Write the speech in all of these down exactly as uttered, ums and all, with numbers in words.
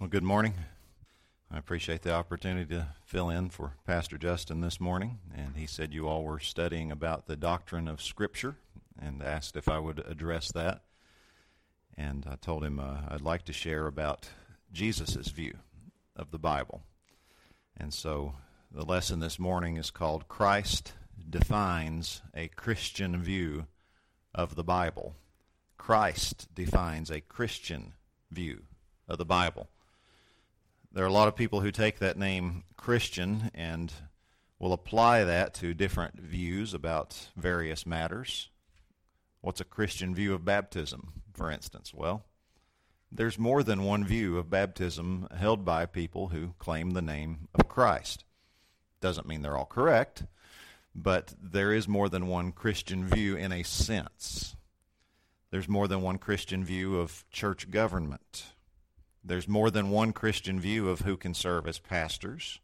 Well, good morning. I appreciate the opportunity to fill in for Pastor Justin this morning, and he said you all were studying about the doctrine of Scripture and asked if I would address that. And I told him uh, I'd like to share about Jesus' view of the Bible. And so the lesson this morning is called Christ Defines a Christian View of the Bible. Christ defines a Christian view of the Bible. There are a lot of people who take that name Christian and will apply that to different views about various matters. What's a Christian view of baptism, for instance? Well, there's more than one view of baptism held by people who claim the name of Christ. Doesn't mean they're all correct, but there is more than one Christian view in a sense. There's more than one Christian view of church government. There's more than one Christian view of who can serve as pastors,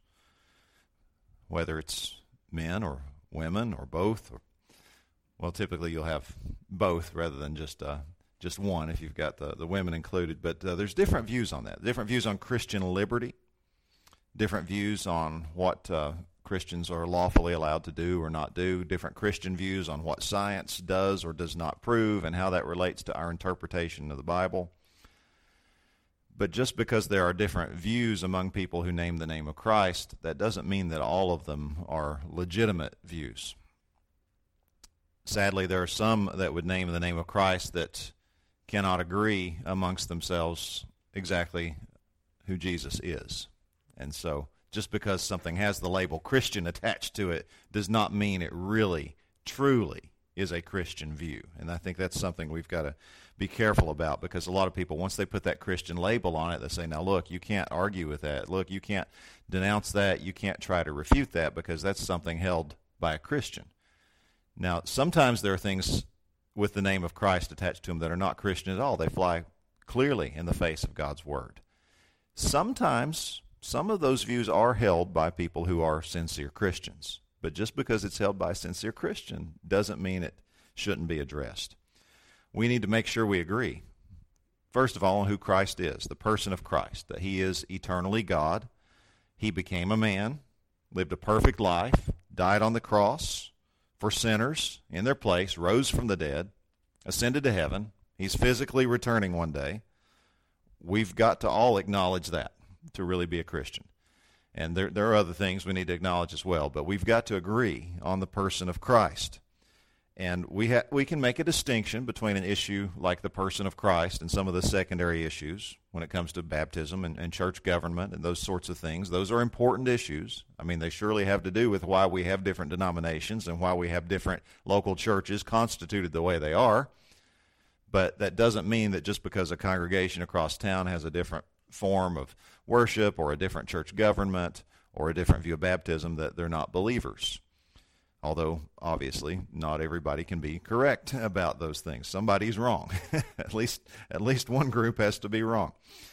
whether it's men or women or both. Or, well, typically you'll have both rather than just uh, just one if you've got the, the women included. But uh, there's different views on that, different views on Christian liberty, different views on what uh, Christians are lawfully allowed to do or not do, different Christian views on what science does or does not prove and how that relates to our interpretation of the Bible. But just because there are different views among people who name the name of Christ, that doesn't mean that all of them are legitimate views. Sadly, there are some that would name the name of Christ that cannot agree amongst themselves exactly who Jesus is. And so just because something has the label Christian attached to it does not mean it really, truly is a Christian view. And I think that's something we've got to be careful about, because a lot of people, once they put that Christian label on it, they say, now look, you can't argue with that. Look, you can't denounce that. You can't try to refute that because that's something held by a Christian. Now, sometimes there are things with the name of Christ attached to them that are not Christian at all. They fly clearly in the face of God's Word. Sometimes some of those views are held by people who are sincere Christians. But just because it's held by a sincere Christian doesn't mean it shouldn't be addressed. We need to make sure we agree, first of all, on who Christ is, the person of Christ, that he is eternally God. He became a man, lived a perfect life, died on the cross for sinners in their place, rose from the dead, ascended to heaven. He's physically returning one day. We've got to all acknowledge that to really be a Christian. And there, there are other things we need to acknowledge as well, but we've got to agree on the person of Christ. And we ha- we can make a distinction between an issue like the person of Christ and some of the secondary issues when it comes to baptism and, and church government and those sorts of things. Those are important issues. I mean, they surely have to do with why we have different denominations and why we have different local churches constituted the way they are. But that doesn't mean that just because a congregation across town has a different form of worship or a different church government or a different view of baptism that they're not believers. Although, obviously, not everybody can be correct about those things. Somebody's wrong. at least at least one group has to be wrong.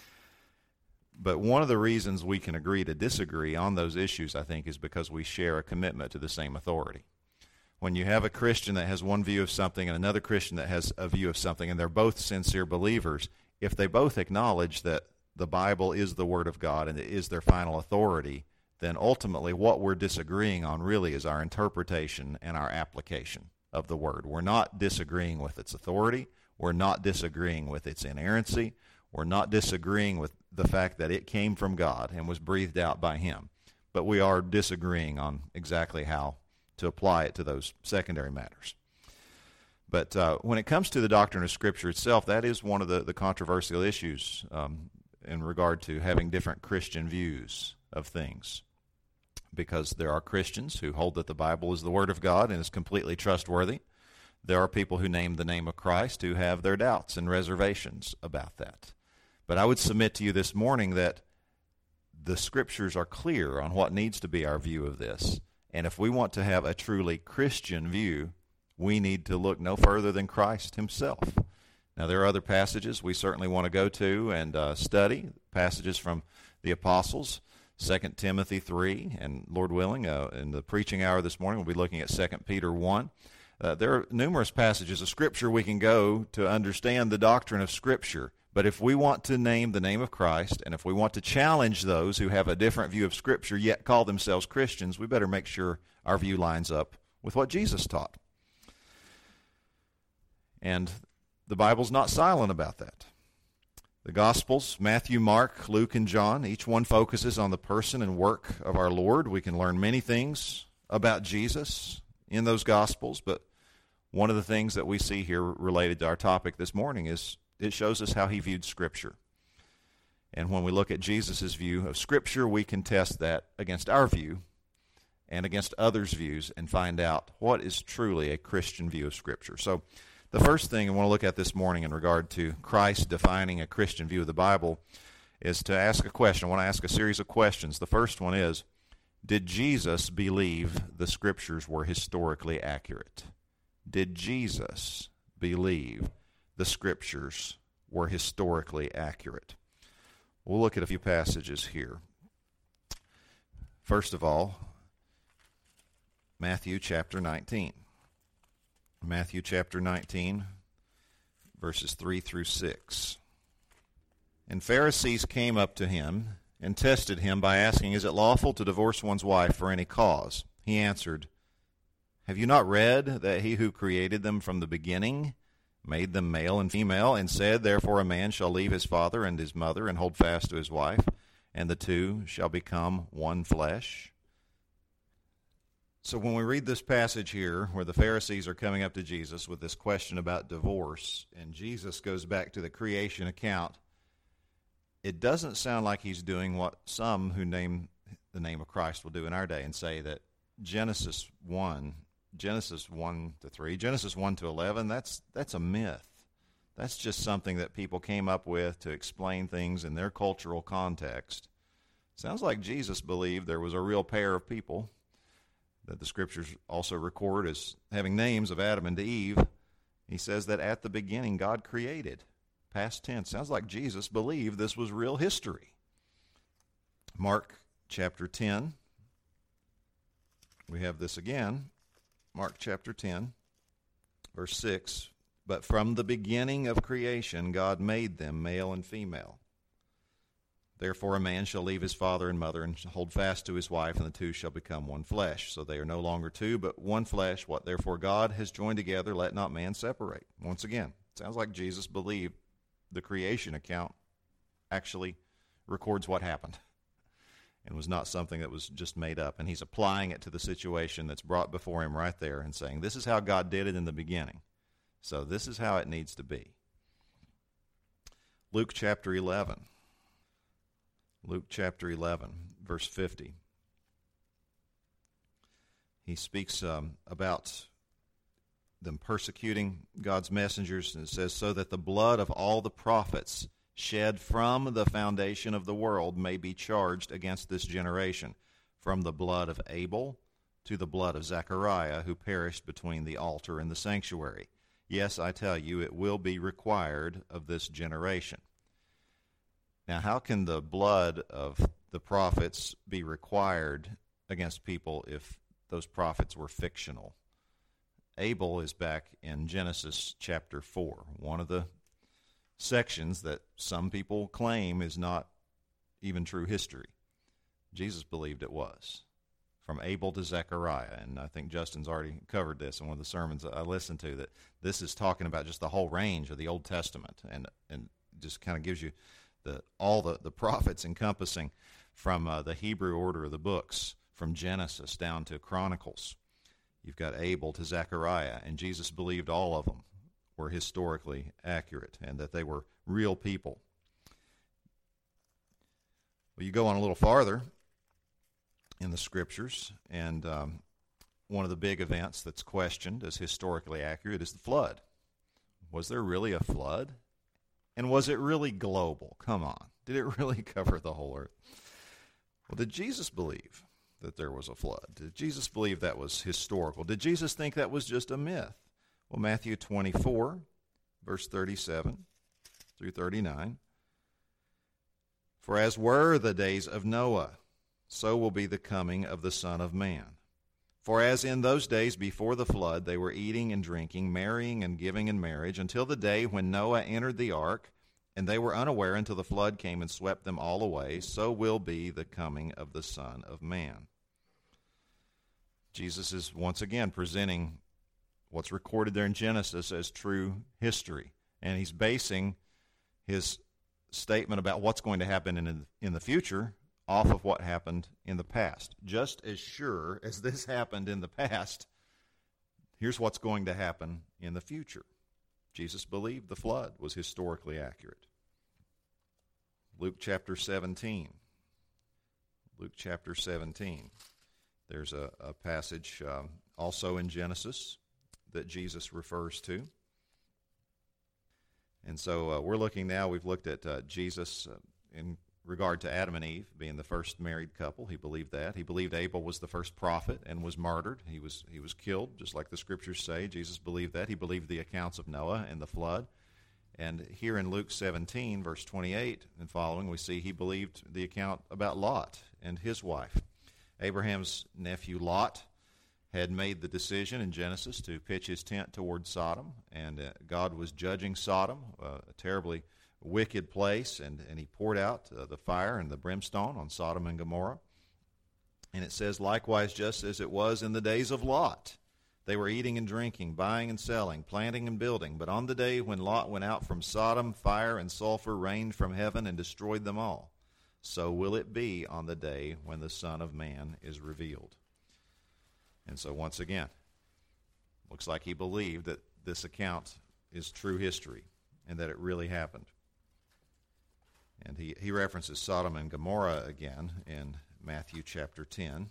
But one of the reasons we can agree to disagree on those issues, I think, is because we share a commitment to the same authority. When you have a Christian that has one view of something and another Christian that has a view of something, and they're both sincere believers, if they both acknowledge that the Bible is the Word of God and it is their final authority, then ultimately what we're disagreeing on really is our interpretation and our application of the Word. We're not disagreeing with its authority. We're not disagreeing with its inerrancy. We're not disagreeing with the fact that it came from God and was breathed out by Him. But we are disagreeing on exactly how to apply it to those secondary matters. But uh, when it comes to the doctrine of Scripture itself, that is one of the, the controversial issues um, in regard to having different Christian views of things. Because there are Christians who hold that the Bible is the Word of God and is completely trustworthy. There are people who name the name of Christ who have their doubts and reservations about that. But I would submit to you this morning that the Scriptures are clear on what needs to be our view of this. And if we want to have a truly Christian view, we need to look no further than Christ Himself. Now, there are other passages we certainly want to go to and uh, study, passages from the apostles, Second Timothy three, and Lord willing, uh, in the preaching hour this morning, we'll be looking at Second Peter one. Uh, there are numerous passages of Scripture we can go to understand the doctrine of Scripture, But if we want to name the name of Christ, and if we want to challenge those who have a different view of Scripture yet call themselves Christians, we better make sure our view lines up with what Jesus taught. And the Bible's not silent about that. The Gospels, Matthew, Mark, Luke, and John, each one focuses on the person and work of our Lord. We can learn many things about Jesus in those Gospels, but one of the things that we see here related to our topic this morning is it shows us how he viewed Scripture. And when we look at Jesus' view of Scripture, we can test that against our view and against others' views and find out what is truly a Christian view of Scripture. So the first thing I want to look at this morning in regard to Christ defining a Christian view of the Bible is to ask a question. I want to ask a series of questions. The first one is, did Jesus believe the Scriptures were historically accurate? Did Jesus believe the Scriptures were historically accurate? We'll look at a few passages here. First of all, Matthew chapter nineteen. Matthew chapter nineteen, verses three through six. And Pharisees came up to him and tested him by asking, is it lawful to divorce one's wife for any cause? He answered, have you not read that he who created them from the beginning made them male and female, and said, therefore a man shall leave his father and his mother and hold fast to his wife, and the two shall become one flesh? So when we read this passage here where the Pharisees are coming up to Jesus with this question about divorce, and Jesus goes back to the creation account, it doesn't sound like he's doing what some who name the name of Christ will do in our day and say that Genesis one Genesis one to three, Genesis one to eleven, that's that's a myth. That's just something that people came up with to explain things in their cultural context. Sounds like Jesus believed there was a real pair of people that the Scriptures also record as having names of Adam and Eve. He says that at the beginning God created. Past tense. Sounds like Jesus believed this was real history. Mark chapter ten. We have this again. Mark chapter ten, verse six. But from the beginning of creation, God made them male and female. Therefore a man shall leave his father and mother and hold fast to his wife, and the two shall become one flesh. So they are no longer two, but one flesh. What therefore God has joined together, let not man separate. Once again, sounds like Jesus believed the creation account actually records what happened and was not something that was just made up. And he's applying it to the situation that's brought before him right there and saying, this is how God did it in the beginning. So this is how it needs to be. Luke chapter eleven. Luke chapter eleven, verse fifty. He speaks um, about them persecuting God's messengers, and it says, so that the blood of all the prophets shed from the foundation of the world may be charged against this generation, from the blood of Abel to the blood of Zechariah, who perished between the altar and the sanctuary. Yes, I tell you, it will be required of this generation. Now, how can the blood of the prophets be required against people if those prophets were fictional? Abel is back in Genesis chapter four, one of the sections that some people claim is not even true history. Jesus believed it was. From Abel to Zechariah, and I think Justin's already covered this in one of the sermons that I listened to, that this is talking about just the whole range of the Old Testament, and and just kind of gives you the all the, the prophets encompassing from uh, the Hebrew order of the books, from Genesis down to Chronicles. You've got Abel to Zechariah, and Jesus believed all of them were historically accurate and that they were real people. Well, you go on a little farther in the Scriptures, and um, one of the big events that's questioned as historically accurate is the flood. Was there really a flood? And was it really global? Come on. Did it really cover the whole earth? Well, did Jesus believe that there was a flood? Did Jesus believe that was historical? Did Jesus think that was just a myth? Well, Matthew twenty-four, verse thirty-seven through thirty-nine. For as were the days of Noah, so will be the coming of the Son of Man. For as in those days before the flood, they were eating and drinking, marrying and giving in marriage, until the day when Noah entered the ark, and they were unaware until the flood came and swept them all away. So will be the coming of the Son of Man. Jesus is once again presenting what's recorded there in Genesis as true history. And he's basing his statement about what's going to happen in, in the future off of what happened in the past. Just as sure as this happened in the past, here's what's going to happen in the future. Jesus believed the flood was historically accurate. Luke chapter seventeen. Luke chapter seventeen. There's a, a passage um, also in Genesis that Jesus refers to. And so uh, we're looking now, we've looked at uh, Jesus uh, in regard to Adam and Eve being the first married couple. He believed that. He believed Abel was the first prophet and was martyred. He was he was killed, just like the scriptures say. Jesus believed that. He believed the accounts of Noah and the flood. And here in Luke seventeen, verse twenty-eight and following, we see he believed the account about Lot and his wife. Abraham's nephew Lot had made the decision in Genesis to pitch his tent toward Sodom, and uh, God was judging Sodom, uh, a terribly wicked place, and, and he poured out uh, the fire and the brimstone on Sodom and Gomorrah. And it says, likewise, just as it was in the days of Lot, they were eating and drinking, buying and selling, planting and building. But on the day when Lot went out from Sodom, fire and sulfur rained from heaven and destroyed them all. So will it be on the day when the Son of Man is revealed. And so once again, looks like he believed that this account is true history and that it really happened. And he, he references Sodom and Gomorrah again in Matthew chapter ten.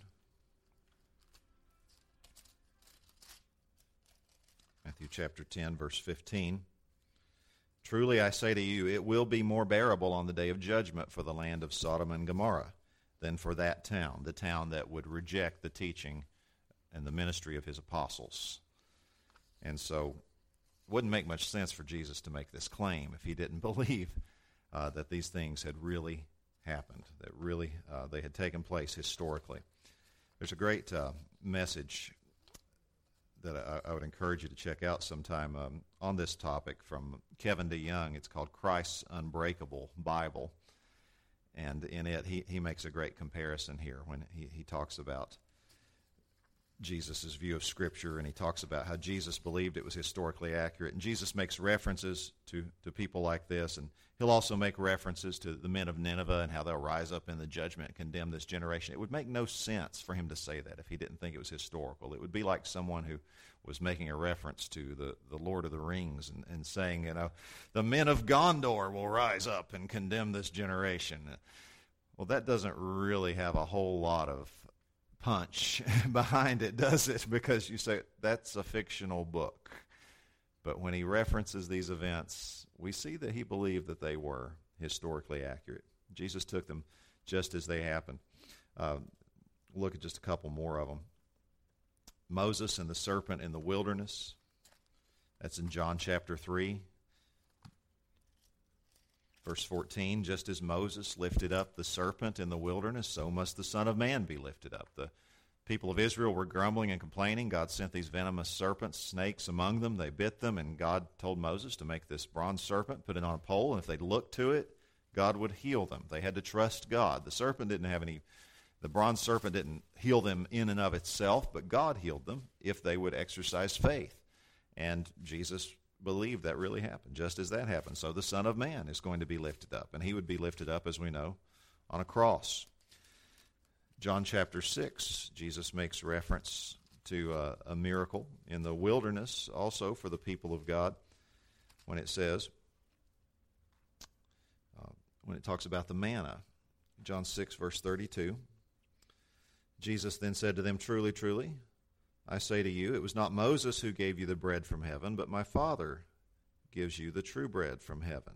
Matthew chapter ten, verse fifteen. Truly I say to you, it will be more bearable on the day of judgment for the land of Sodom and Gomorrah than for that town, the town that would reject the teaching and the ministry of his apostles. And so it wouldn't make much sense for Jesus to make this claim if he didn't believe uh, that these things had really happened, that really uh, they had taken place historically. There's a great uh, message that I, I would encourage you to check out sometime um, on this topic from Kevin DeYoung. It's called Christ's Unbreakable Bible. And in it, he, he makes a great comparison here when he, he talks about Jesus' view of Scripture, and he talks about how Jesus believed it was historically accurate. And Jesus makes references to, to people like this, and he'll also make references to the men of Nineveh and how they'll rise up in the judgment and condemn this generation. It would make no sense for him to say that if he didn't think it was historical. It would be like someone who was making a reference to the, the Lord of the Rings and, and saying, you know, the men of Gondor will rise up and condemn this generation. Well, that doesn't really have a whole lot of punch behind it, does it? Because you say, that's a fictional book. But when he references these events, we see that he believed that they were historically accurate. Jesus took them just as they happened. Uh, look at just a couple more of them. Moses and the serpent in the wilderness. That's in John chapter three. Verse fourteen, just as Moses lifted up the serpent in the wilderness, so must the Son of Man be lifted up. The people of Israel were grumbling and complaining. God sent these venomous serpents, snakes among them. They bit them, and God told Moses to make this bronze serpent, put it on a pole, and if they'd look to it, God would heal them. They had to trust God. The serpent didn't have any, the bronze serpent didn't heal them in and of itself, but God healed them if they would exercise faith. And Jesus believed that really happened, just as that happened. So the Son of Man is going to be lifted up, and he would be lifted up, as we know, on a cross. John chapter six, Jesus makes reference to uh, a miracle in the wilderness also for the people of God when it says, uh, when it talks about the manna. John six, verse thirty-two, Jesus then said to them, truly, truly, I say to you, it was not Moses who gave you the bread from heaven, but my Father gives you the true bread from heaven.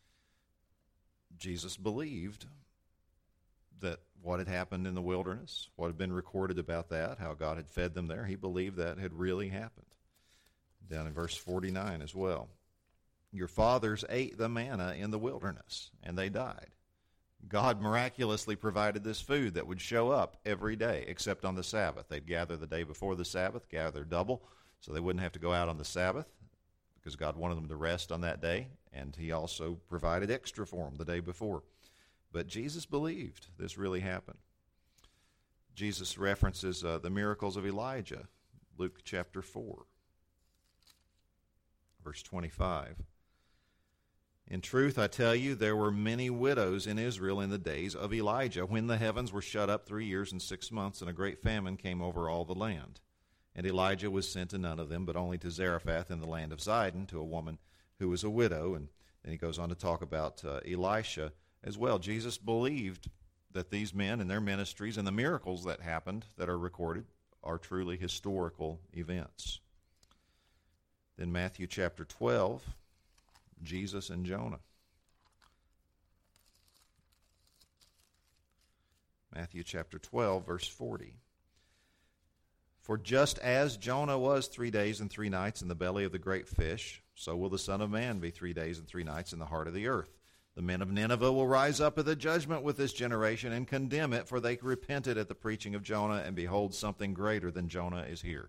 Jesus believed that what had happened in the wilderness, what had been recorded about that, how God had fed them there, he believed that had really happened. Down in verse forty-nine as well. Your fathers ate the manna in the wilderness, and they died. God miraculously provided this food that would show up every day, except on the Sabbath. They'd gather the day before the Sabbath, gather double, so they wouldn't have to go out on the Sabbath, because God wanted them to rest on that day, and he also provided extra for them the day before. But Jesus believed this really happened. Jesus references uh, the miracles of Elijah, Luke chapter four, verse twenty-five. In truth, I tell you, there were many widows in Israel in the days of Elijah, when the heavens were shut up three years and six months, and a great famine came over all the land. And Elijah was sent to none of them, but only to Zarephath in the land of Sidon, to a woman who was a widow. And then he goes on to talk about uh, Elisha as well. Jesus believed that these men and their ministries and the miracles that happened that are recorded are truly historical events. Then Matthew chapter twelve, Jesus and Jonah. Matthew chapter twelve, verse forty. For just as Jonah was three days and three nights in the belly of the great fish, so will the Son of Man be three days and three nights in the heart of the earth. The men of Nineveh will rise up at the judgment with this generation and condemn it, for they repented at the preaching of Jonah, and behold, something greater than Jonah is here.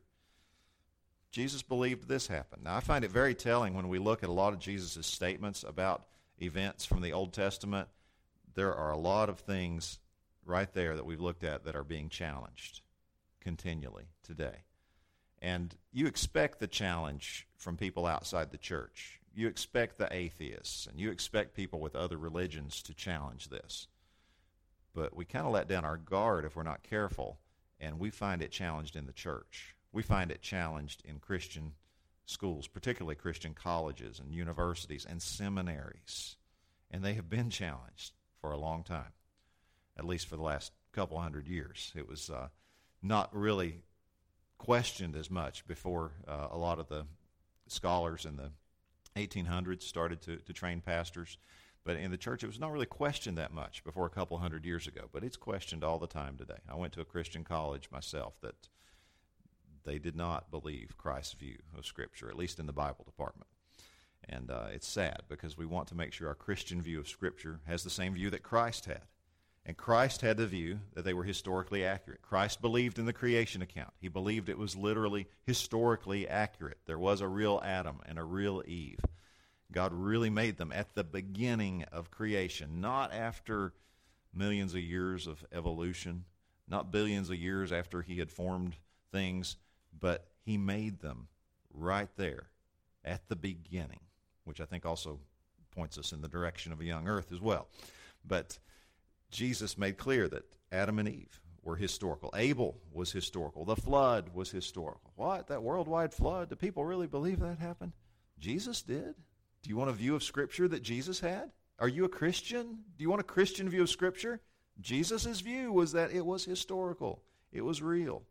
Jesus believed this happened. Now, I find it very telling when we look at a lot of Jesus' statements about events from the Old Testament. There are a lot of things right there that we've looked at that are being challenged continually today. And you expect the challenge from people outside the church. You expect the atheists, and you expect people with other religions to challenge this. But we kind of let down our guard if we're not careful, and we find it challenged in the church. We find it challenged in Christian schools, particularly Christian colleges and universities and seminaries. And they have been challenged for a long time, at least for the last couple hundred years. It was uh, not really questioned as much before uh, a lot of the scholars in the eighteen hundreds started to, to train pastors. But in the church, it was not really questioned that much before a couple hundred years ago. But it's questioned all the time today. I went to a Christian college myself that they did not believe Christ's view of Scripture, at least in the Bible department. And uh, it's sad because we want to make sure our Christian view of Scripture has the same view that Christ had. And Christ had the view that they were historically accurate. Christ believed in the creation account. He believed it was literally historically accurate. There was a real Adam and a real Eve. God really made them at the beginning of creation, not after millions of years of evolution, not billions of years after he had formed things, but he made them right there at the beginning, which I think also points us in the direction of a young earth as well. But Jesus made clear that Adam and Eve were historical. Abel was historical. The flood was historical. What? That worldwide flood? Do people really believe that happened? Jesus did. Do you want a view of Scripture that Jesus had? Are you a Christian? Do you want a Christian view of Scripture? Jesus' view was that it was historical. It was real.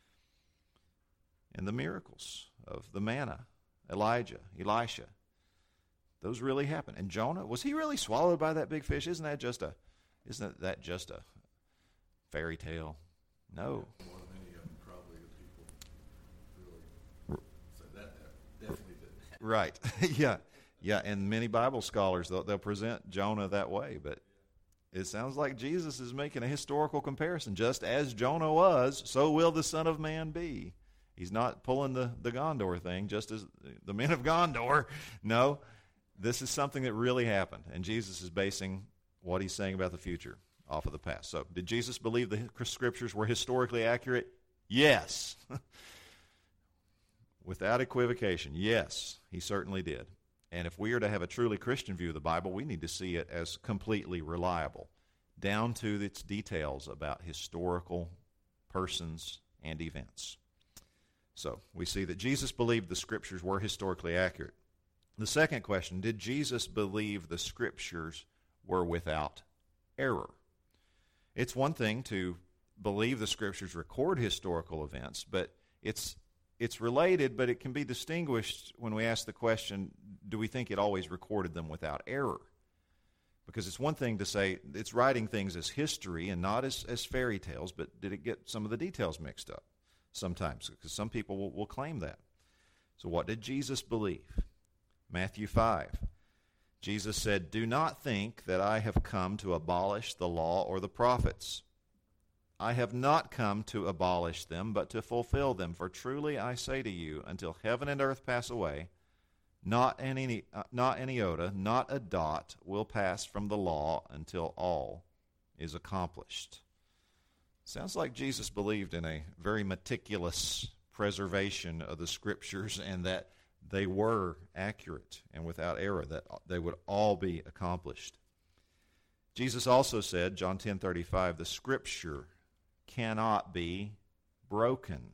And the miracles of the manna, Elijah, Elisha, those really happened. And Jonah, was he really swallowed by that big fish? Isn't that just a, isn't that just a fairy tale? No. More than any of them, probably the people really said that definitely didn't happen. Right. Yeah. Yeah. And many Bible scholars, they'll, they'll present Jonah that way, but it sounds like Jesus is making a historical comparison. Just as Jonah was, so will the Son of Man be. He's not pulling the, the Gondor thing, just as the men of Gondor. No, this is something that really happened, and Jesus is basing what he's saying about the future off of the past. So, did Jesus believe the Scriptures were historically accurate? Yes. Without equivocation, yes, he certainly did. And if we are to have a truly Christian view of the Bible, we need to see it as completely reliable, down to its details about historical persons and events. So we see that Jesus believed the Scriptures were historically accurate. The second question, did Jesus believe the Scriptures were without error? It's one thing to believe the Scriptures record historical events, but it's it's related, but it can be distinguished when we ask the question, do we think it always recorded them without error? Because it's one thing to say it's writing things as history and not as, as fairy tales, but did it get some of the details mixed up? Sometimes, because some people will, will claim that. So what did Jesus believe? Matthew five. Jesus said, "Do not think that I have come to abolish the law or the prophets. I have not come to abolish them, but to fulfill them. For truly I say to you, until heaven and earth pass away, Not any, uh, not an iota, not a dot will pass from the law until all is accomplished. Sounds like Jesus believed in a very meticulous preservation of the Scriptures and that they were accurate and without error, that they would all be accomplished. Jesus also said, John ten thirty-five, the Scripture cannot be broken.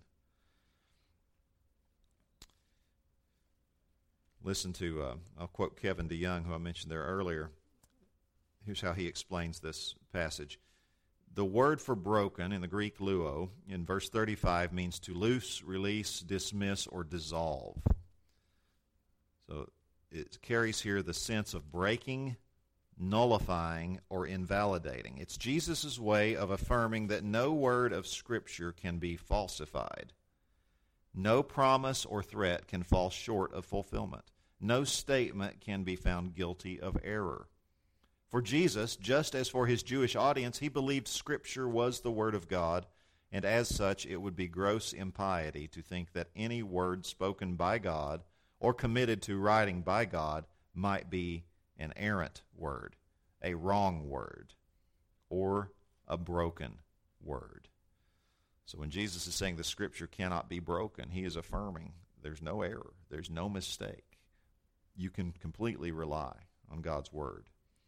Listen to, uh, I'll quote Kevin DeYoung, who I mentioned there earlier. Here's how he explains this passage. The word for broken in the Greek luo in verse thirty-five means to loose, release, dismiss, or dissolve. So it carries here the sense of breaking, nullifying, or invalidating. It's Jesus' way of affirming that no word of Scripture can be falsified. No promise or threat can fall short of fulfillment. No statement can be found guilty of error. For Jesus, just as for his Jewish audience, he believed Scripture was the Word of God, and as such it would be gross impiety to think that any word spoken by God or committed to writing by God might be an errant word, a wrong word, or a broken word. So when Jesus is saying the Scripture cannot be broken, he is affirming there's no error, there's no mistake. You can completely rely on God's Word.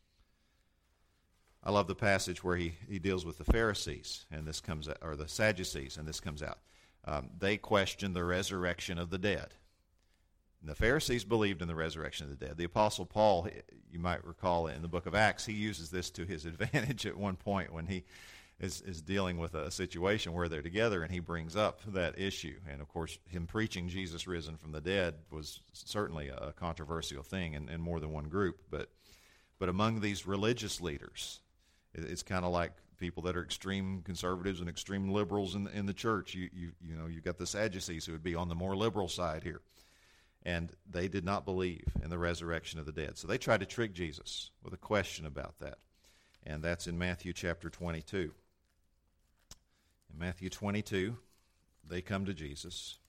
I love the passage where he, he deals with the Pharisees, and this comes out, or the Sadducees, and this comes out. Um, they question the resurrection of the dead. And the Pharisees believed in the resurrection of the dead. The Apostle Paul, you might recall in the book of Acts, he uses this to his advantage at one point when he is, is dealing with a situation where they're together, and he brings up that issue. And, of course, him preaching Jesus risen from the dead was certainly a controversial thing in, in more than one group. But, but among these religious leaders, it's kind of like people that are extreme conservatives and extreme liberals in the, in the church. You, you, you know, you've got the Sadducees who would be on the more liberal side here. And they did not believe in the resurrection of the dead. So they tried to trick Jesus with a question about that. And that's in Matthew chapter twenty-two. In Matthew twenty-two, they come to Jesus.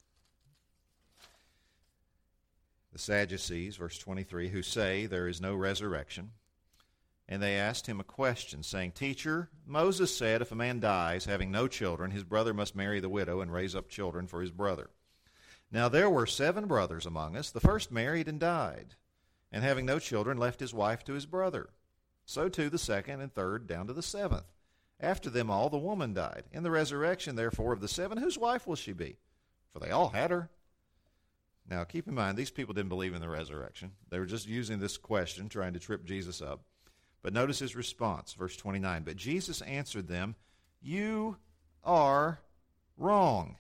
The Sadducees, verse twenty-three, who say there is no resurrection. And they asked him a question, saying, Teacher, Moses said if a man dies having no children, his brother must marry the widow and raise up children for his brother. Now there were seven brothers among us. The first married and died, and having no children left his wife to his brother. So too the second and third down to the seventh. After them all the woman died. In the resurrection, therefore, of the seven, whose wife will she be? For they all had her. Now keep in mind, these people didn't believe in the resurrection. They were just using this question, trying to trip Jesus up. But notice his response, verse twenty-nine. But Jesus answered them, You are wrong.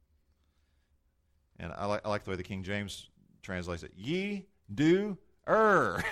And I like, I like the way the King James translates it. Ye do err.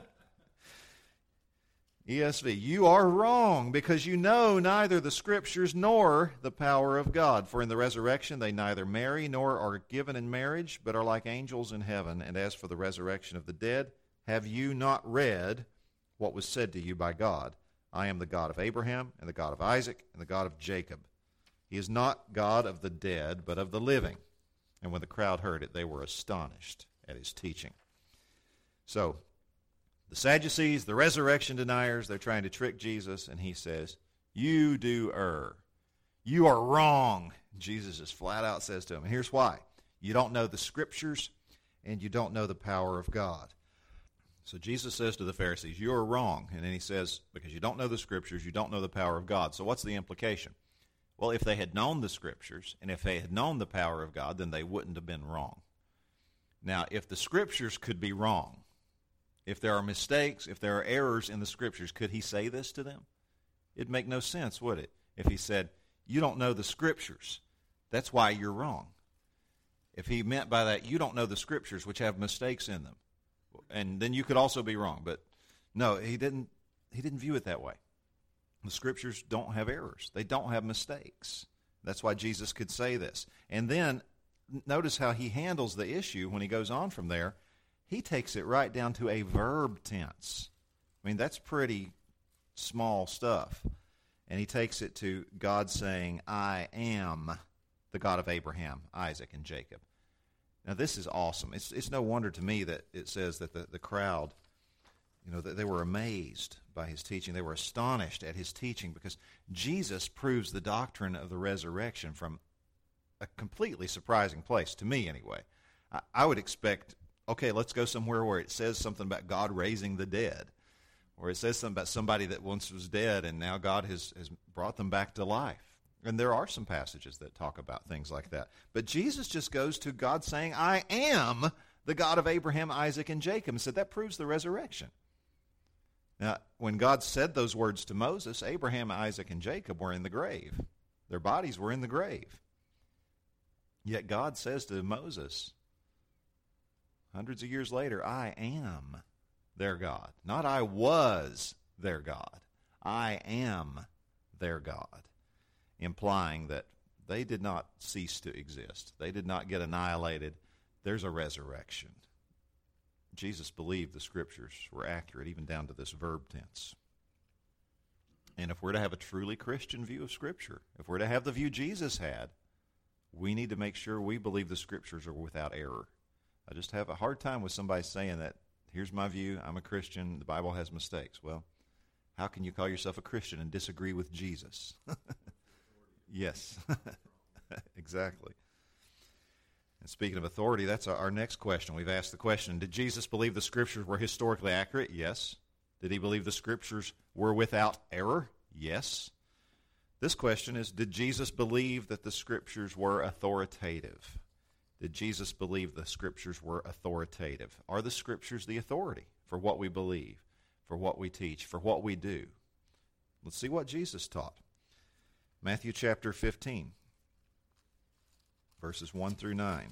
E S V, you are wrong, because you know neither the Scriptures nor the power of God. For in the resurrection they neither marry nor are given in marriage, but are like angels in heaven. And as for the resurrection of the dead, have you not read what was said to you by God? I am the God of Abraham, and the God of Isaac, and the God of Jacob. He is not God of the dead, but of the living. And when the crowd heard it, they were astonished at his teaching. So, the Sadducees, the resurrection deniers, they're trying to trick Jesus, and he says, You do err. You are wrong. Jesus just flat out says to him, and here's why. You don't know the Scriptures, and you don't know the power of God. So Jesus says to the Pharisees, you are wrong. And then he says, because you don't know the Scriptures, you don't know the power of God. So what's the implication? Well, if they had known the Scriptures, and if they had known the power of God, then they wouldn't have been wrong. Now, if the Scriptures could be wrong, if there are mistakes, if there are errors in the Scriptures, could he say this to them? It'd make no sense, would it? If he said, you don't know the Scriptures, that's why you're wrong. If he meant by that, you don't know the Scriptures, which have mistakes in them, and then you could also be wrong. But no, he didn't, he didn't view it that way. The Scriptures don't have errors. They don't have mistakes. That's why Jesus could say this. And then notice how he handles the issue when he goes on from there. He takes it right down to a verb tense. I mean, that's pretty small stuff. And he takes it to God saying, I am the God of Abraham, Isaac, and Jacob. Now, this is awesome. It's it's no wonder to me that it says that the, the crowd, you know, that they were amazed by his teaching. They were astonished at his teaching because Jesus proves the doctrine of the resurrection from a completely surprising place, to me anyway. I, I would expect, okay, let's go somewhere where it says something about God raising the dead, or it says something about somebody that once was dead and now God has, has brought them back to life. And there are some passages that talk about things like that. But Jesus just goes to God saying, I am the God of Abraham, Isaac, and Jacob, and said that proves the resurrection. Now, when God said those words to Moses, Abraham, Isaac, and Jacob were in the grave. Their bodies were in the grave. Yet God says to Moses, hundreds of years later, I am their God. Not I was their God. I am their God. Implying that they did not cease to exist. They did not get annihilated. There's a resurrection. Jesus believed the Scriptures were accurate, even down to this verb tense. And if we're to have a truly Christian view of Scripture, if we're to have the view Jesus had, we need to make sure we believe the Scriptures are without error. I just have a hard time with somebody saying that, here's my view, I'm a Christian, the Bible has mistakes. Well, how can you call yourself a Christian and disagree with Jesus? Yes, exactly. And speaking of authority, that's our, our next question. We've asked the question, did Jesus believe the Scriptures were historically accurate? Yes. Did he believe the Scriptures were without error? Yes. This question is, did Jesus believe that the Scriptures were authoritative? Did Jesus believe the Scriptures were authoritative? Are the Scriptures the authority for what we believe, for what we teach, for what we do? Let's see what Jesus taught. Matthew chapter fifteen, verses one through nine.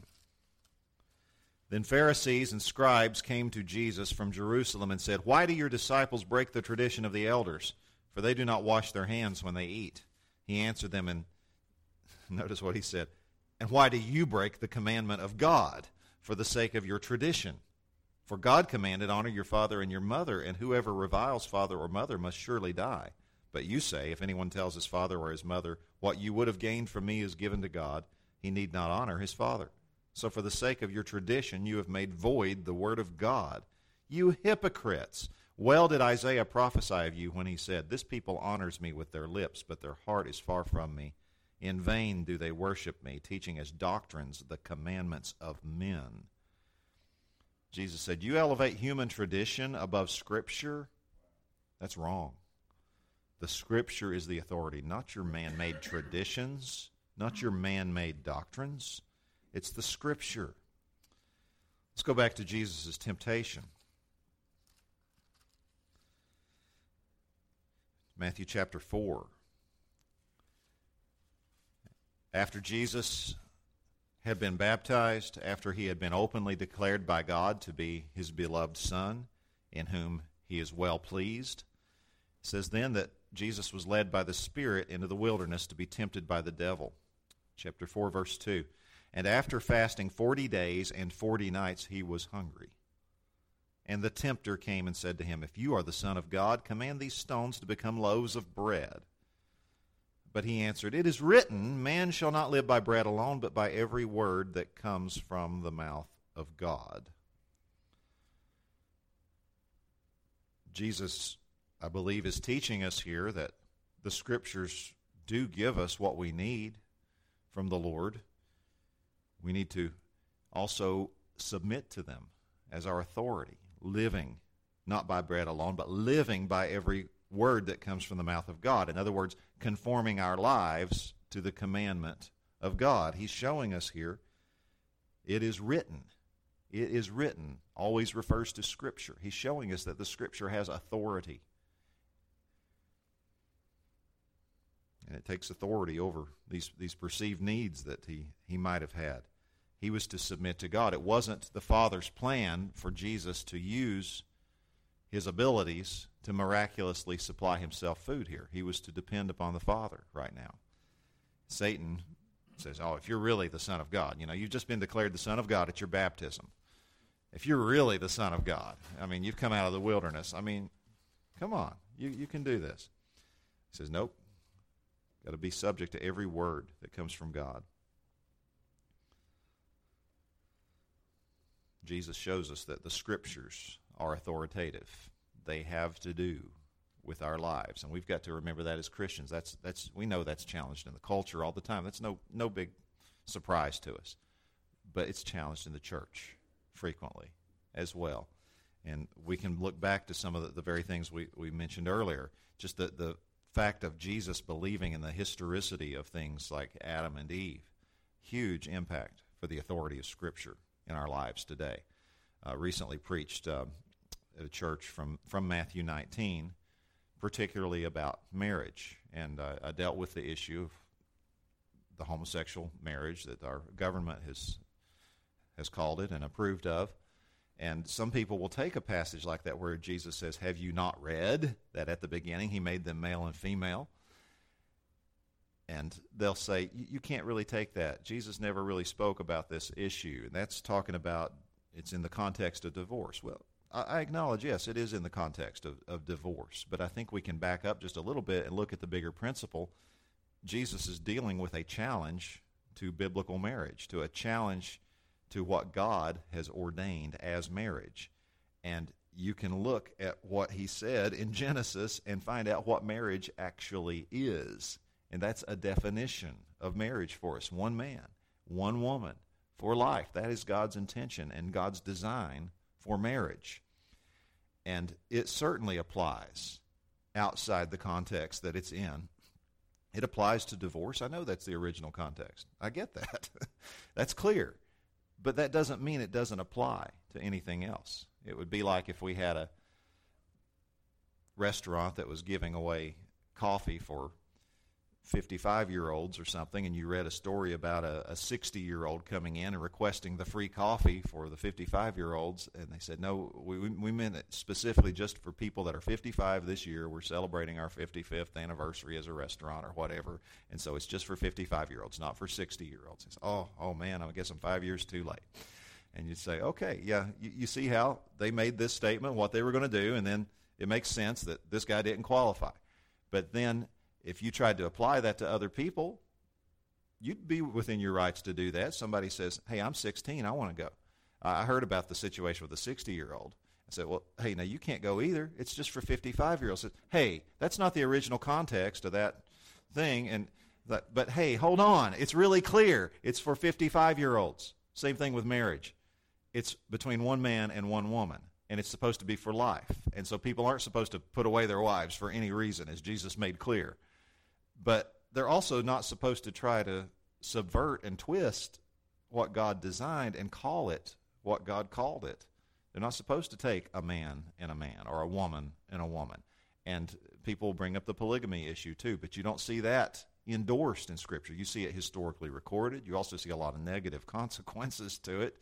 Then Pharisees and scribes came to Jesus from Jerusalem and said, Why do your disciples break the tradition of the elders? For they do not wash their hands when they eat. He answered them, and notice what he said, And why do you break the commandment of God for the sake of your tradition? For God commanded, Honor your father and your mother, and whoever reviles father or mother must surely die. But you say, if anyone tells his father or his mother, what you would have gained from me is given to God, he need not honor his father. So for the sake of your tradition, you have made void the word of God. You hypocrites! Well did Isaiah prophesy of you when he said, This people honors me with their lips, but their heart is far from me. In vain do they worship me, teaching as doctrines the commandments of men. Jesus said, you elevate human tradition above Scripture? That's wrong. The Scripture is the authority, not your man-made traditions, not your man-made doctrines. It's the Scripture. Let's go back to Jesus' temptation. Matthew chapter four. After Jesus had been baptized, after he had been openly declared by God to be his beloved Son, in whom he is well pleased, it says then that Jesus was led by the Spirit into the wilderness to be tempted by the devil. Chapter four, verse two. And after fasting forty days and forty nights, he was hungry. And the tempter came and said to him, If you are the Son of God, command these stones to become loaves of bread. But he answered, It is written, Man shall not live by bread alone, but by every word that comes from the mouth of God. Jesus, I believe, is teaching us here that the Scriptures do give us what we need from the Lord. We need to also submit to them as our authority, living not by bread alone, but living by every word that comes from the mouth of God. In other words, conforming our lives to the commandment of God. He's showing us here, it is written. It is written always refers to Scripture. He's showing us that the Scripture has authority. And it takes authority over these, these perceived needs that he, he might have had. He was to submit to God. It wasn't the Father's plan for Jesus to use his abilities to miraculously supply himself food here. He was to depend upon the Father right now. Satan says, oh, if you're really the Son of God, you know, you've just been declared the Son of God at your baptism. If you're really the Son of God, I mean, you've come out of the wilderness. I mean, come on, you, you can do this. He says, nope. Got to be subject to every word that comes from God. Jesus shows us that the Scriptures are authoritative. They have to do with our lives, and we've got to remember that as Christians. That's that's we know that's challenged in the culture all the time. That's no no big surprise to us, but it's challenged in the church frequently as well. And we can look back to some of the, the very things we, we mentioned earlier, just the, the fact of Jesus believing in the historicity of things like Adam and Eve. Huge impact for the authority of Scripture in our lives today. Uh, recently preached uh, at a church from, from Matthew nineteen, particularly about marriage. And uh, I dealt with the issue of the homosexual marriage that our government has has called it and approved of. And some people will take a passage like that where Jesus says, have you not read that at the beginning he made them male and female? And they'll say, you can't really take that. Jesus never really spoke about this issue. And that's talking about, it's in the context of divorce. Well, I acknowledge, yes, it is in the context of, of divorce. But I think we can back up just a little bit and look at the bigger principle. Jesus is dealing with a challenge to biblical marriage, to a challenge to what God has ordained as marriage. And you can look at what he said in Genesis and find out what marriage actually is. And that's a definition of marriage for us. One man, one woman, for life. That is God's intention and God's design for marriage. And it certainly applies outside the context that it's in. It applies to divorce. I know that's the original context. I get that. That's clear. But that doesn't mean it doesn't apply to anything else. It would be like if we had a restaurant that was giving away coffee for fifty-five-year-olds or something, and you read a story about a, a sixty-year-old coming in and requesting the free coffee for the fifty-five-year-olds, and they said, no, we, we meant it specifically just for people that are fifty-five this year. We're celebrating our fifty-fifth anniversary as a restaurant or whatever, and so it's just for fifty-five-year-olds, not for sixty-year-olds. It's, oh, oh man, I guess I'm five years too late. And you'd say, okay, yeah, you, you see how they made this statement, what they were going to do, and then it makes sense that this guy didn't qualify. But then if you tried to apply that to other people, you'd be within your rights to do that. Somebody says, hey, I'm sixteen, I want to go. I heard about the situation with a sixty-year-old. I said, well, hey, now you can't go either. It's just for fifty-five-year-olds. I said, hey, that's not the original context of that thing. And that, but, hey, hold on. It's really clear. It's for fifty-five-year-olds. Same thing with marriage. It's between one man and one woman. And it's supposed to be for life. And so people aren't supposed to put away their wives for any reason, as Jesus made clear. But they're also not supposed to try to subvert and twist what God designed and call it what God called it. They're not supposed to take a man and a man or a woman and a woman. And people bring up the polygamy issue too, but you don't see that endorsed in Scripture. You see it historically recorded. You also see a lot of negative consequences to it.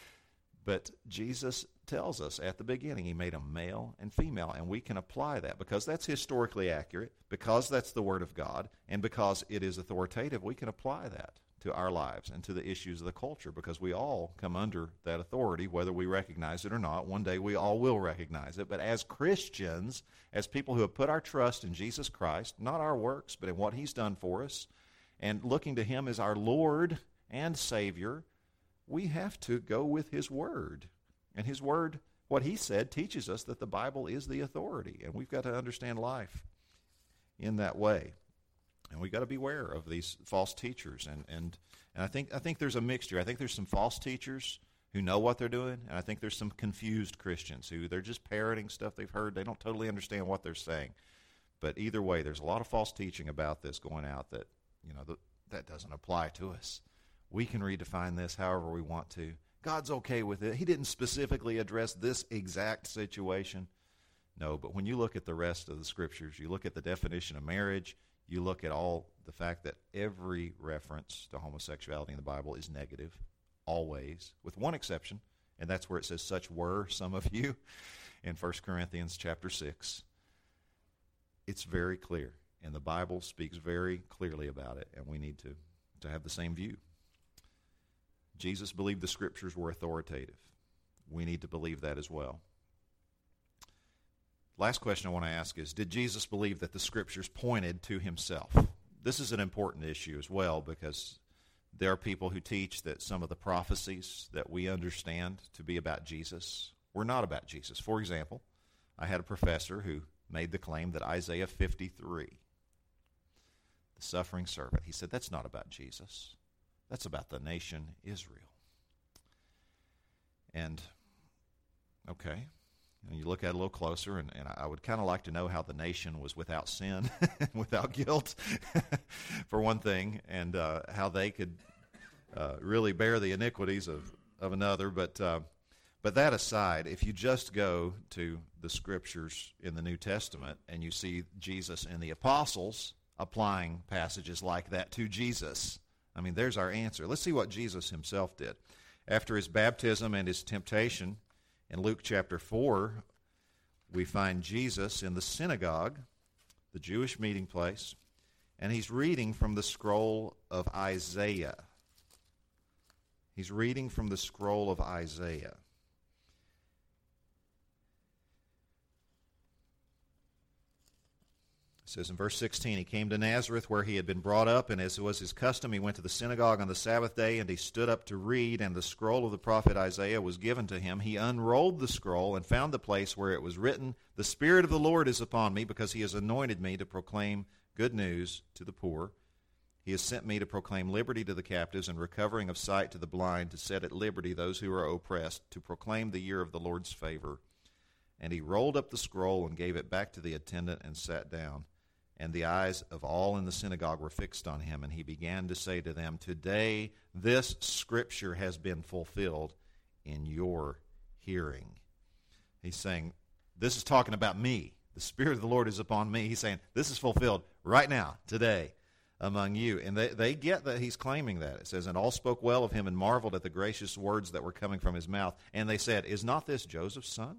But Jesus tells us at the beginning he made them male and female, and we can apply that because that's historically accurate, because that's the Word of God, and because it is authoritative. We can apply that to our lives and to the issues of the culture because we all come under that authority, whether we recognize it or not. One day we all will recognize it. But as Christians, as people who have put our trust in Jesus Christ, not our works, but in what he's done for us, and looking to him as our Lord and Savior, we have to go with his word. And his word, what he said, teaches us that the Bible is the authority. And we've got to understand life in that way. And we've got to beware of these false teachers. And, and, and I think I think there's a mixture. I think there's some false teachers who know what they're doing, and I think there's some confused Christians who they're just parroting stuff they've heard. They don't totally understand what they're saying. But either way, there's a lot of false teaching about this going out that, you know, that, that doesn't apply to us. We can redefine this however we want to. God's okay with it. He didn't specifically address this exact situation. No, but when you look at the rest of the Scriptures, you look at the definition of marriage, you look at all the fact that every reference to homosexuality in the Bible is negative, always, with one exception, and that's where it says, such were some of you, in First Corinthians chapter six. It's very clear, and the Bible speaks very clearly about it, and we need to, to have the same view. Jesus believed the Scriptures were authoritative. We need to believe that as well. Last question I want to ask is, did Jesus believe that the Scriptures pointed to himself? This is an important issue as well because There are people who teach that some of the prophecies that we understand to be about Jesus were not about Jesus. For example, I had a professor who made the claim that Isaiah fifty-three, the suffering servant, he said, that's not about Jesus. That's about the nation Israel. And, okay, and you look at it a little closer, and, and I would kind of like to know how the nation was without sin, without guilt, for one thing, and uh, how they could uh, really bear the iniquities of, of another. But uh, but that aside, if you just go to the Scriptures in the New Testament and you see Jesus and the apostles applying passages like that to Jesus, I mean, there's our answer. Let's see what Jesus himself did. After his baptism and his temptation, in Luke chapter four, we find Jesus in the synagogue, the Jewish meeting place, and he's reading from the scroll of Isaiah. He's reading from the scroll of Isaiah. It says in verse sixteen, he came to Nazareth where he had been brought up, and as was his custom, he went to the synagogue on the Sabbath day, and he stood up to read, and the scroll of the prophet Isaiah was given to him. He unrolled the scroll and found the place where it was written, "The Spirit of the Lord is upon me, because he has anointed me to proclaim good news to the poor. He has sent me to proclaim liberty to the captives and recovering of sight to the blind, to set at liberty those who are oppressed, to proclaim the year of the Lord's favor." And he rolled up the scroll and gave it back to the attendant and sat down. And the eyes of all in the synagogue were fixed on him, and he began to say to them, "Today this scripture has been fulfilled in your hearing." He's saying, this is talking about me. The Spirit of the Lord is upon me. He's saying, this is fulfilled right now, today, among you. And they, they get that he's claiming that. It says, and all spoke well of him and marveled at the gracious words that were coming from his mouth. And they said, is not this Joseph's son?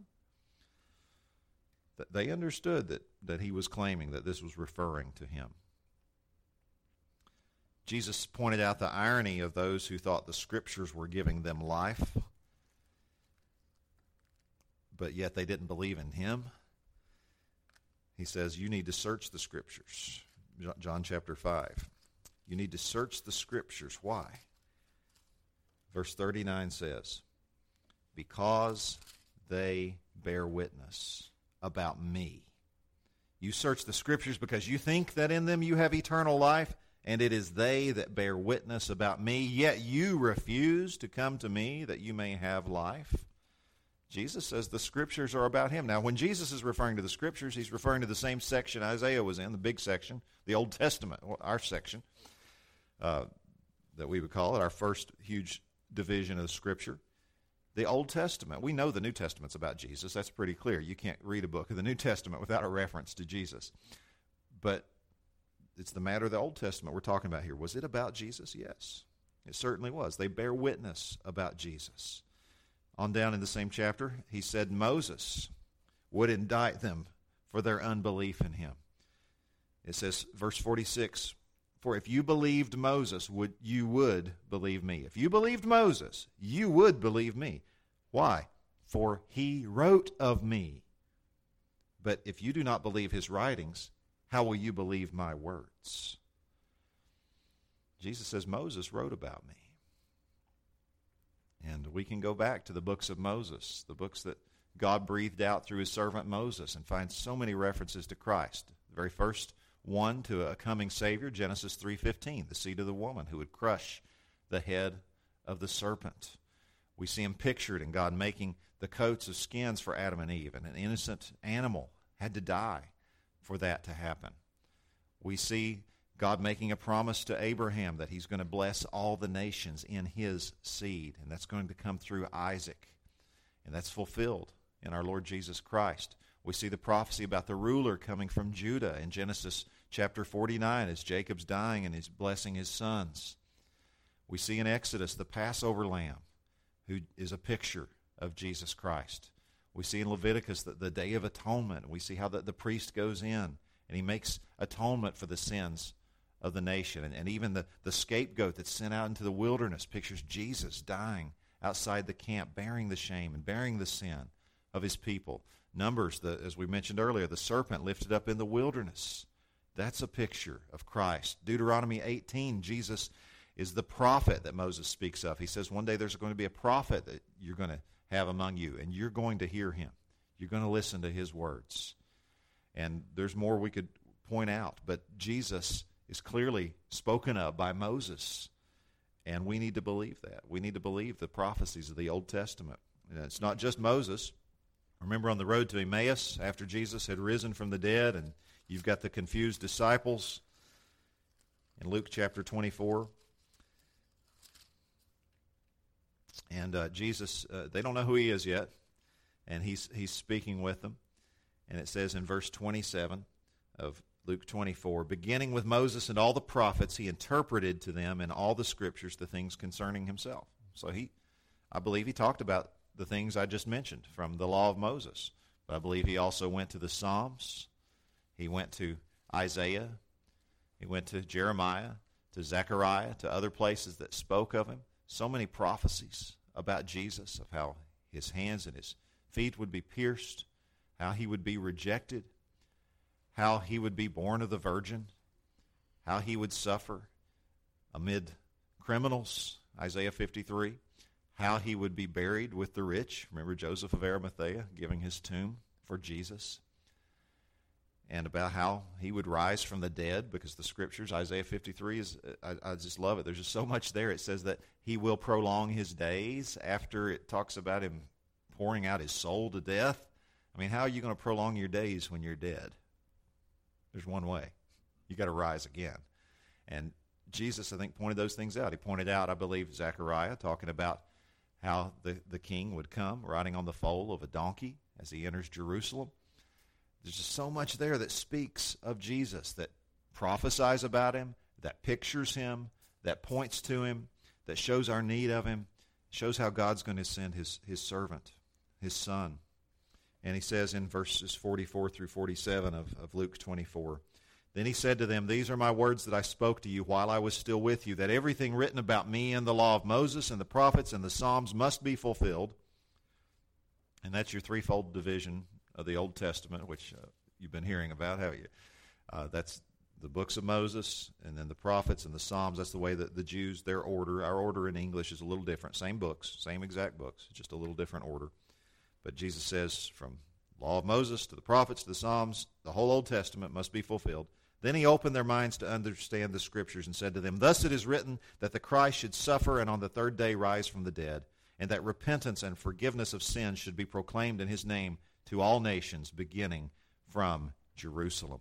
They understood that, that he was claiming that this was referring to him. Jesus pointed out the irony of those who thought the Scriptures were giving them life, but yet they didn't believe in him. He says, you need to search the Scriptures. John chapter five. You need to search the Scriptures. Why? Verse thirty-nine says, because they bear witness about me. You search the Scriptures because you think that in them you have eternal life, and it is they that bear witness about me, yet you refuse to come to me that you may have life. Jesus says the Scriptures are about him. Now, when Jesus is referring to the Scriptures, he's referring to the same section Isaiah was in, the big section, the Old Testament, our section, uh, that we would call it, our first huge division of the Scripture. The Old Testament. We know the New Testament's about Jesus. That's pretty clear. You can't read a book of the New Testament without a reference to Jesus. But it's the matter of the Old Testament we're talking about here. Was it about Jesus? Yes. It certainly was. They bear witness about Jesus. On down in the same chapter, he said Moses would indict them for their unbelief in him. It says, verse forty-six, for if you believed Moses, would you would believe me. If you believed Moses, you would believe me. Why? For he wrote of me. But if you do not believe his writings, how will you believe my words? Jesus says Moses wrote about me. And we can go back to the books of Moses, the books that God breathed out through his servant Moses, and find so many references to Christ. The very first one to a coming Savior, Genesis three fifteen, the seed of the woman who would crush the head of the serpent. We see him pictured in God making the coats of skins for Adam and Eve, and an innocent animal had to die for that to happen. We see God making a promise to Abraham that he's going to bless all the nations in his seed, and that's going to come through Isaac, and that's fulfilled in our Lord Jesus Christ. We see the prophecy about the ruler coming from Judah in Genesis chapter forty-nine as Jacob's dying and he's blessing his sons. We see in Exodus the Passover lamb who is a picture of Jesus Christ. We see in Leviticus the, the Day of Atonement. We see how the, the priest goes in and he makes atonement for the sins of the nation. And, and even the, the scapegoat that's sent out into the wilderness pictures Jesus dying outside the camp, bearing the shame and bearing the sin of his people. Numbers, the, as we mentioned earlier, the serpent lifted up in the wilderness. That's a picture of Christ. Deuteronomy eighteen, Jesus is the prophet that Moses speaks of. He says one day there's going to be a prophet that you're going to have among you, and you're going to hear him. You're going to listen to his words. And there's more we could point out, but Jesus is clearly spoken of by Moses, and we need to believe that. We need to believe the prophecies of the Old Testament. And it's not just Moses. Remember on the road to Emmaus, after Jesus had risen from the dead, and you've got the confused disciples in Luke chapter twenty-four. And uh, Jesus, uh, they don't know who he is yet, and he's he's speaking with them. And it says in verse twenty-seven of Luke twenty-four, beginning with Moses and all the prophets, he interpreted to them in all the scriptures the things concerning himself. So he, I believe he talked about the things I just mentioned from the law of Moses. But I believe he also went to the Psalms. He went to Isaiah. He went to Jeremiah, to Zechariah, to other places that spoke of him. So many prophecies about Jesus, of how his hands and his feet would be pierced, how he would be rejected, how he would be born of the virgin, how he would suffer amid criminals, Isaiah fifty-three, how he would be buried with the rich. Remember Joseph of Arimathea giving his tomb for Jesus. And about how he would rise from the dead, because the scriptures, Isaiah fifty-three, is I, I just love it. There's just so much there. It says that he will prolong his days after it talks about him pouring out his soul to death. I mean, how are you going to prolong your days when you're dead? There's one way. You got to rise again. And Jesus, I think, pointed those things out. He pointed out, I believe, Zechariah, talking about how the, the king would come riding on the foal of a donkey as he enters Jerusalem. There's just so much there that speaks of Jesus, that prophesies about him, that pictures him, that points to him, that shows our need of him, shows how God's going to send his, his servant, his son. And he says in verses forty-four through forty-seven of, of Luke twenty-four, then he said to them, these are my words that I spoke to you while I was still with you, that everything written about me in the law of Moses and the prophets and the Psalms must be fulfilled. And that's your threefold division of the Old Testament, which uh, you've been hearing about, haven't you? Uh, that's the books of Moses, and then the prophets and the Psalms. That's the way that the Jews, their order, our order in English is a little different. Same books, same exact books, just a little different order. But Jesus says from law of Moses to the prophets to the Psalms, the whole Old Testament must be fulfilled. Then he opened their minds to understand the Scriptures and said to them, thus it is written that the Christ should suffer and on the third day rise from the dead, and that repentance and forgiveness of sins should be proclaimed in his name to all nations, beginning from Jerusalem.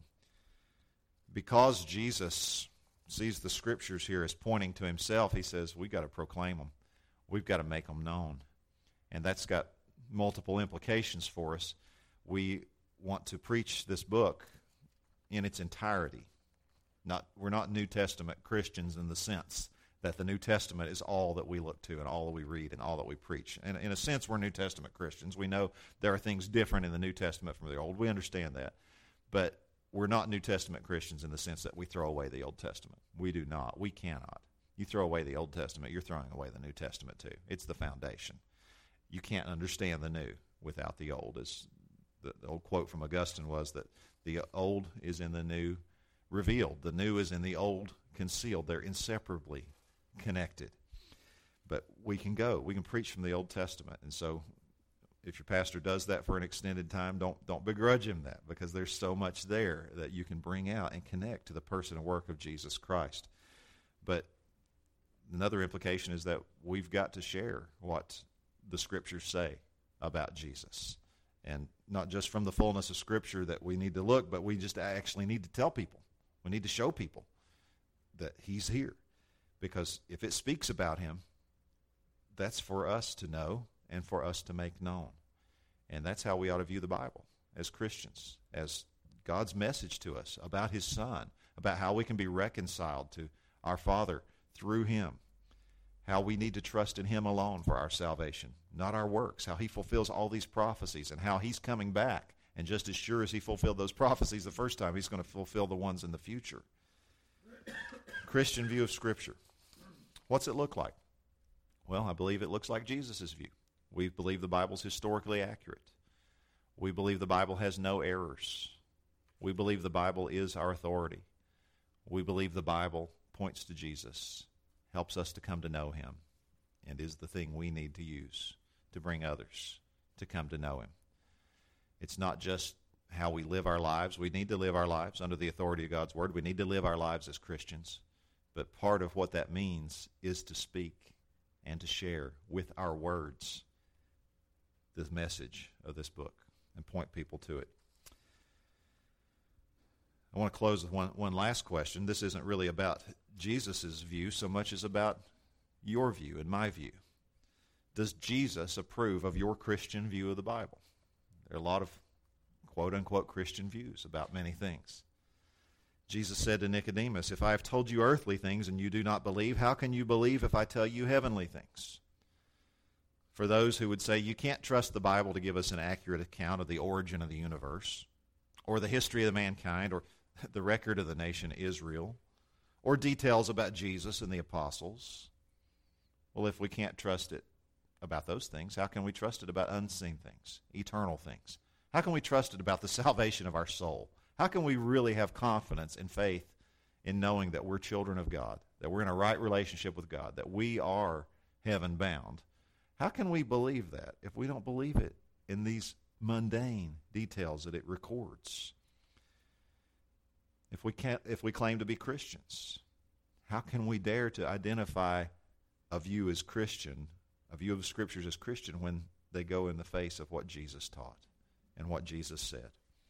Because Jesus sees the Scriptures here as pointing to himself, he says, we've got to proclaim them. We've got to make them known. And that's got multiple implications for us. We want to preach this book in its entirety. Not, we're not New Testament Christians in the sense that the New Testament is all that we look to and all that we read and all that we preach. And in a sense, we're New Testament Christians. We know there are things different in the New Testament from the Old. We understand that. But we're not New Testament Christians in the sense that we throw away the Old Testament. We do not. We cannot. You throw away the Old Testament, you're throwing away the New Testament too. It's the foundation. You can't understand the new without the old. As the, the old quote from Augustine was that the old is in the new revealed. The new is in the old concealed. They're inseparably connected. But we can go. We can preach from the Old Testament. And so if your pastor does that for an extended time, don't don't begrudge him that, because there's so much there that you can bring out and connect to the person and work of Jesus Christ. But another implication is that we've got to share what the Scriptures say about Jesus. And not just from the fullness of Scripture that we need to look, but we just actually need to tell people. We need to show people that he's here. Because if it speaks about him, that's for us to know and for us to make known. And that's how we ought to view the Bible as Christians, as God's message to us about his Son, about how we can be reconciled to our Father through him, how we need to trust in him alone for our salvation, not our works, how he fulfills all these prophecies, and how he's coming back. And just as sure as he fulfilled those prophecies the first time, he's going to fulfill the ones in the future. Christian view of Scripture. What's it look like? Well, I believe it looks like Jesus' view. We believe the Bible's historically accurate. We believe the Bible has no errors. We believe the Bible is our authority. We believe the Bible points to Jesus, helps us to come to know him and is the thing we need to use to bring others to come to know him. It's not just how we live our lives. We need to live our lives under the authority of God's word. We need to live our lives as Christians. But part of what that means is to speak and to share with our words the message of this book and point people to it. I want to close with one, one last question. This isn't really about Jesus' view so much as about your view and my view. Does Jesus approve of your Christian view of the Bible? There are a lot of quote-unquote Christian views about many things. Jesus said to Nicodemus, "If I have told you earthly things and you do not believe, how can you believe if I tell you heavenly things?" For those who would say you can't trust the Bible to give us an accurate account of the origin of the universe, or the history of mankind, or the record of the nation Israel, or details about Jesus and the apostles. Well, if we can't trust it about those things, how can we trust it about unseen things, eternal things? How can we trust it about the salvation of our soul? How can we really have confidence and faith in knowing that we're children of God, that we're in a right relationship with God, that we are heaven-bound? How can we believe that if we don't believe it in these mundane details that it records? If we can't, if we claim to be Christians, how can we dare to identify a view as Christian, a view of the Scriptures as Christian, when they go in the face of what Jesus taught and what Jesus said?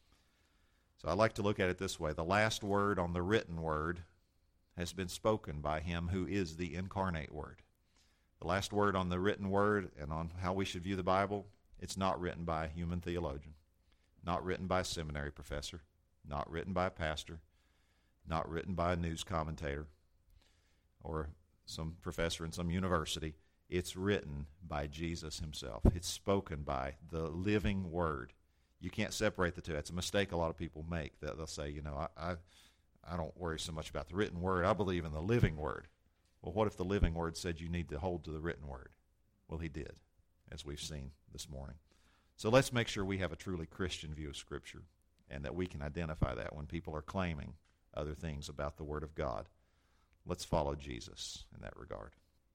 So I like to look at it this way. The last word on the written word has been spoken by him who is the incarnate word. The last word on the written word and on how we should view the Bible, it's not written by a human theologian, not written by a seminary professor, not written by a pastor, not written by a news commentator or some professor in some university. It's written by Jesus himself. It's spoken by the living word. You can't separate the two. That's a mistake a lot of people make. They'll say, you know, I, I, I don't worry so much about the written word. I believe in the living word. Well, what if the living word said you need to hold to the written word? Well, he did, as we've seen this morning. So let's make sure we have a truly Christian view of Scripture and that we can identify that when people are claiming other things about the Word of God. Let's follow Jesus in that regard.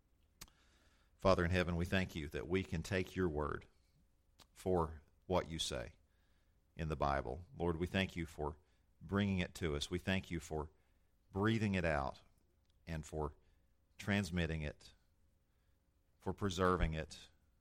Father in heaven, we thank you that we can take your word for what you say in the Bible. Lord, we thank you for bringing it to us. We thank you for breathing it out and for transmitting it, for preserving it,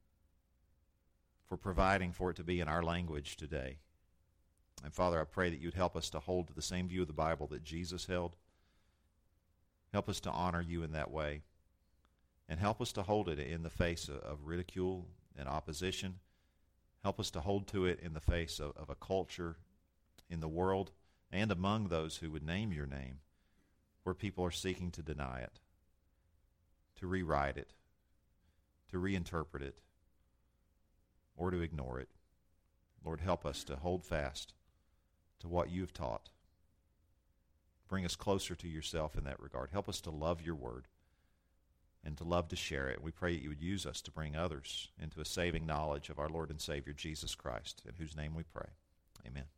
for providing for it to be in our language today. And Father, I pray that you'd help us to hold to the same view of the Bible that Jesus held. Help us to honor you in that way. And help us to hold it in the face of, of ridicule and opposition. Help us to hold to it in the face of, of a culture in the world and among those who would name your name, where people are seeking to deny it, to rewrite it, to reinterpret it, or to ignore it. Lord, help us to hold fast to what you've taught. Bring us closer to yourself in that regard. Help us to love your word and to love to share it. We pray that you would use us to bring others into a saving knowledge of our Lord and Savior, Jesus Christ, in whose name we pray. Amen.